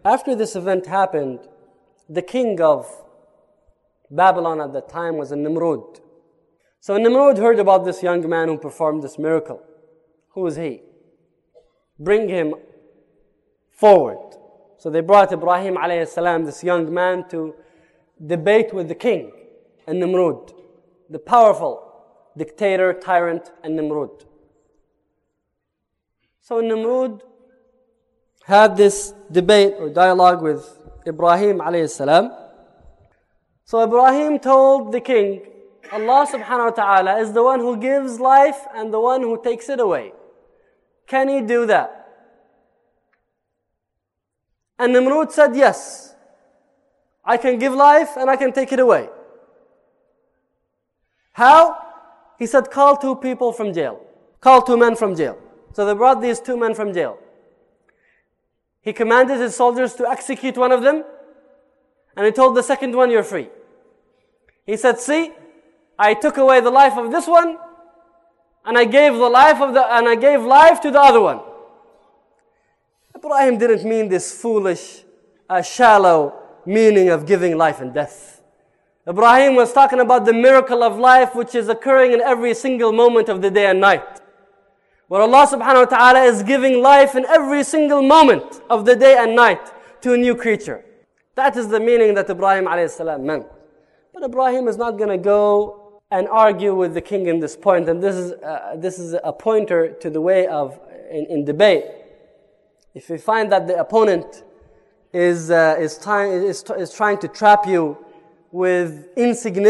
After this event happened, the king of Babylon at that time was Nimrud. So Nimrud heard about this young man who performed this miracle. Who is he? Bring him forward. So they brought Ibrahim alayhi salam, this young man, to debate with the king, Nimrud, the powerful dictator, tyrant, Nimrud. So Nimrud had this debate or dialogue with Ibrahim alayhi salam. So Ibrahim told the king, Allah subhanahu wa ta'ala is the one who gives life and the one who takes it away. Can he do that? And Nimrud said, yes. I can give life and I can take it away. How? He said, call two people from jail. Call two men from jail. So they brought these two men from jail. He commanded his soldiers to execute one of them, and he told the second one, you're free. He said, see, I took away the life of this one, and I gave life to the other one. Ibrahim didn't mean this foolish, shallow meaning of giving life and death. Ibrahim was talking about the miracle of life which is occurring in every single moment of the day and night. Where Allah subhanahu wa ta'ala is giving life in every single moment of the day and night to a new creature. That is the meaning that Ibrahim alayhi salam meant. But Ibrahim is not going to go and argue with the king in this point. And this is a pointer to the way of, in debate. If you find that the opponent is trying to trap you with in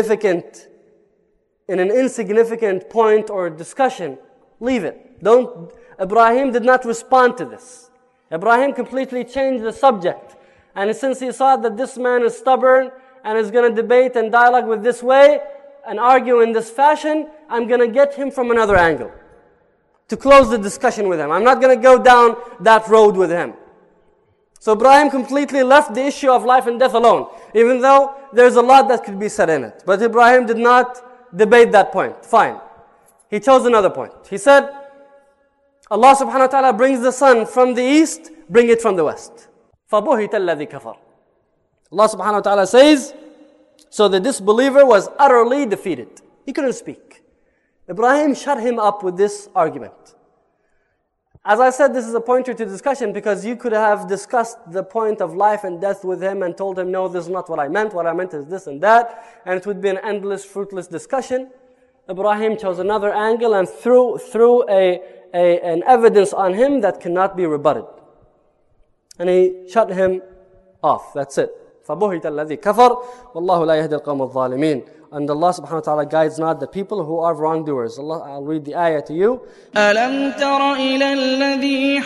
an insignificant point or discussion, leave it. Ibrahim did not respond to this. Ibrahim completely changed the subject. And since he saw that this man is stubborn and is going to debate and dialogue with this way and argue in this fashion, I'm going to get him from another angle to close the discussion with him. I'm not going to go down that road with him. So Ibrahim completely left the issue of life and death alone, even though there's a lot that could be said in it. But Ibrahim did not debate that point. Fine. He chose another point. He said, Allah subhanahu wa ta'ala brings the sun from the east, bring it from the west. فَبُهِتَ الَّذِي كَفَرَ. Allah subhanahu wa ta'ala says, so the disbeliever was utterly defeated. He couldn't speak. Ibrahim shut him up with this argument. As I said, this is a pointer to discussion because you could have discussed the point of life and death with him and told him, no, this is not what I meant. What I meant is this and that. And it would be an endless, fruitless discussion. Ibrahim chose another angle and threw an evidence on him that cannot be rebutted. And he shut him off. That's it. فَبُهِتَ الَّذِي كَفَرْ وَاللَّهُ لَا يَهْدِي الْقَوْمَ الظَّالِمِينَ. And Allah subhanahu wa ta'ala guides not the people who are wrongdoers. I'll read the ayah to you. أَلَمْ تَرَ إِلَى الَّذِي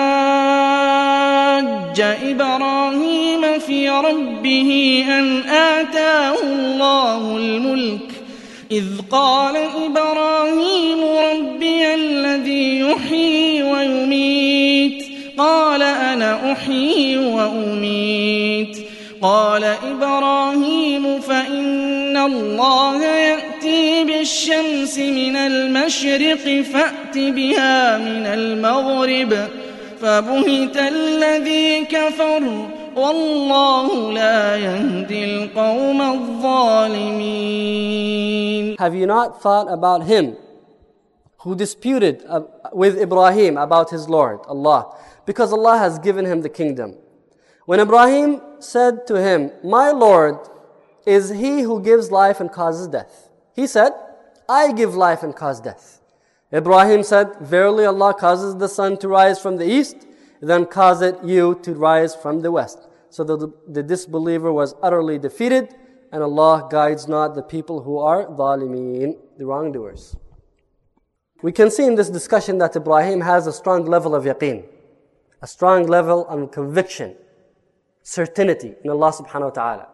حَاجَّ إِبْرَاهِيمَ فِي رَبِّهِ أَنْ آتَاهُ اللَّهُ الْمُلْكَ إِذْ قَالَ إِبْرَاهِيمُ رَبِّيَ الَّذِي يُحْيِي وَيُمِيتُ قَالَ أَنَا أُحْيِي وَأُمِيتُ قال إبراهيم فإن الله يأتي بالشمس من المشرق فأت بها من المغرب فبهت الذي كفر والله لا يهدي القوم الظالمين. Have you not thought about him who disputed with Ibrahim about his Lord, Allah? Because Allah has given him the kingdom. When Ibrahim said to him, my Lord is he who gives life and causes death. He said, I give life and cause death. Ibrahim said, verily Allah causes the sun to rise from the east, then causeth you to rise from the west. So the disbeliever was utterly defeated, and Allah guides not the people who are dhalimeen, the wrongdoers. We can see in this discussion that Ibrahim has a strong level of yaqeen, a strong level of conviction, certainty in Allah subhanahu wa ta'ala.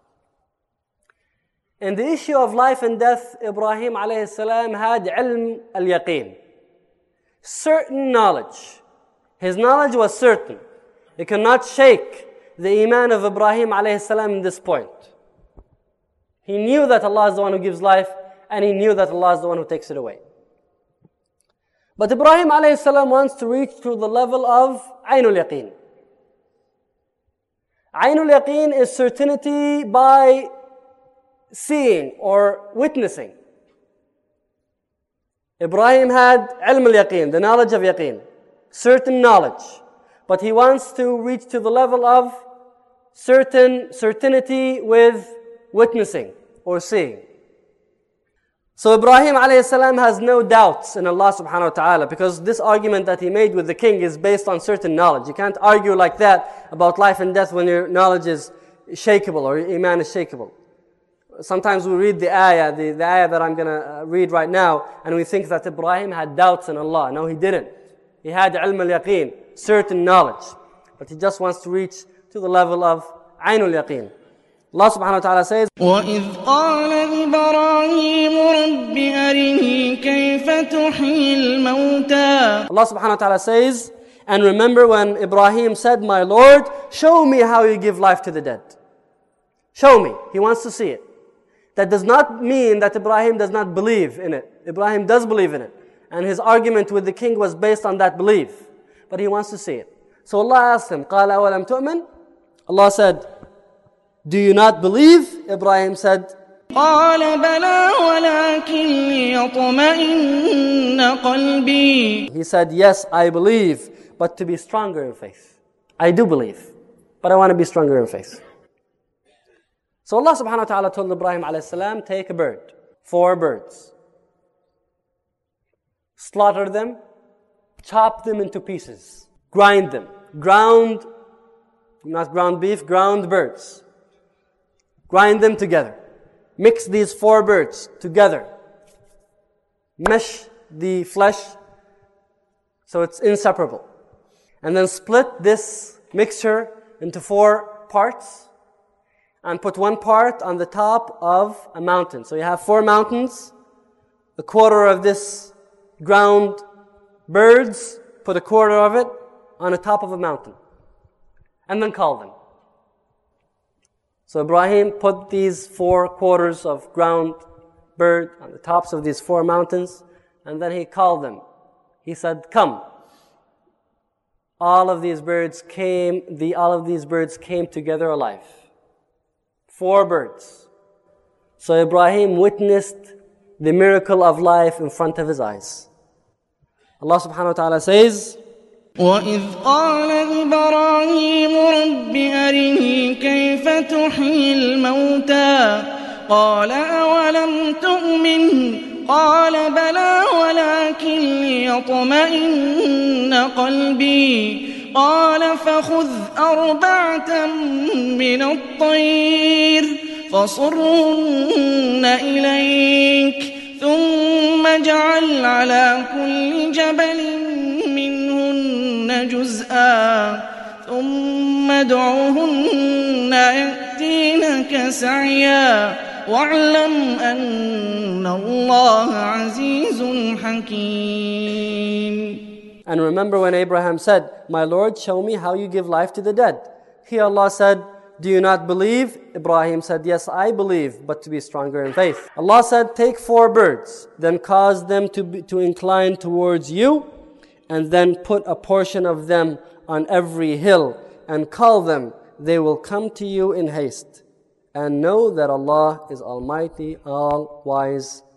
In the issue of life and death, Ibrahim alayhi salam had ilm al-yaqeen, certain knowledge. His knowledge was certain. It cannot shake the iman of Ibrahim alayhi salam in this point. He knew that Allah is the one who gives life, and he knew that Allah is the one who takes it away. But Ibrahim alayhi salam wants to reach to the level of aynul yaqeen. Ainul Yaqeen is certainty by seeing or witnessing. Ibrahim had ilm al-yaqeen, the knowledge of yaqeen, certain knowledge. But he wants to reach to the level of certainty with witnessing or seeing. So Ibrahim alayhi salam has no doubts in Allah subhanahu wa ta'ala, because this argument that he made with the king is based on certain knowledge. You can't argue like that about life and death when your knowledge is shakeable or your iman is shakeable. Sometimes we read the ayah, the ayah that I'm going to read right now, and we think that Ibrahim had doubts in Allah. No, he didn't. He had ilm al-yaqeen, certain knowledge. But he just wants to reach to the level of ainul yaqeen. Allah subhanahu wa ta'ala says, وَإِذْ قَالَ إِبْرَاهِيمُ رَبِّ أَرِنِي كَيْفَ تُحْيِي الْمَوْتَى. Allah subhanahu wa ta'ala says, and remember when Ibrahim said, my Lord, show me how you give life to the dead. Show me. He wants to see it. That does not mean that Ibrahim does not believe in it. Ibrahim does believe in it. And his argument with the king was based on that belief. But he wants to see it. So Allah asked him, قَالَ أَوَلَمْ تُؤْمِنْ? Allah said, do you not believe? Ibrahim said, قَالَ بَلَى وَلَكِنْ لِيَطْمَئِنَّ قَلْبِي. He said, yes, I believe, but to be stronger in faith. I do believe, but I want to be stronger in faith. So Allah subhanahu wa ta'ala told Ibrahim alayhi salam, take a bird, 4 birds. Slaughter them, chop them into pieces, grind them. Ground, not ground beef, ground birds. Grind them together. Mix these 4 birds together. Mesh the flesh so it's inseparable. And then split this mixture into 4 parts and put 1 part on the top of a mountain. So you have 4 mountains, a quarter of this ground birds, put a quarter of it on the top of a mountain. And then call them. So Ibrahim put these 4 quarters of ground bird on the tops of these 4 mountains, and then he called them. He said, come. All of these birds came together alive. 4 birds. So Ibrahim witnessed the miracle of life in front of his eyes. Allah subhanahu wa ta'ala says, وَإِذْ قَالَ إِبْرَاهِيمُ رَبِّ أَرِنِي كَيْفَ تُحْيِي الْمَوْتَى قَالَ أَوَلَمْ تُؤْمِنْ قَالَ بَلَى وَلَكِنْ لِيَطْمَئِنَّ قَلْبِي قَالَ فَخُذْ 4 مِنَ الطَّيْرِ فَصُرْهُنَّ إِلَيْكَ ثُمَّ اجْعَلْ عَلَى كُلِّ جَبَلٍ مِّنْهُنَّ جُزْءًا ثُمَّ ادْعُهُنَّ يَأْتِينَكَ سَعْيًا وَاعْلَمْ أَنَّ اللَّهَ عَزِيزٌ حَكِيمٌ. And remember when Abraham said, my Lord, show me how you give life to the dead. Here Allah said, do you not believe? Ibrahim said, yes, I believe, but to be stronger in faith. Allah said, take 4 birds, then cause them to incline towards you, and then put a portion of them on every hill, and call them. They will come to you in haste. And know that Allah is Almighty, all-wise,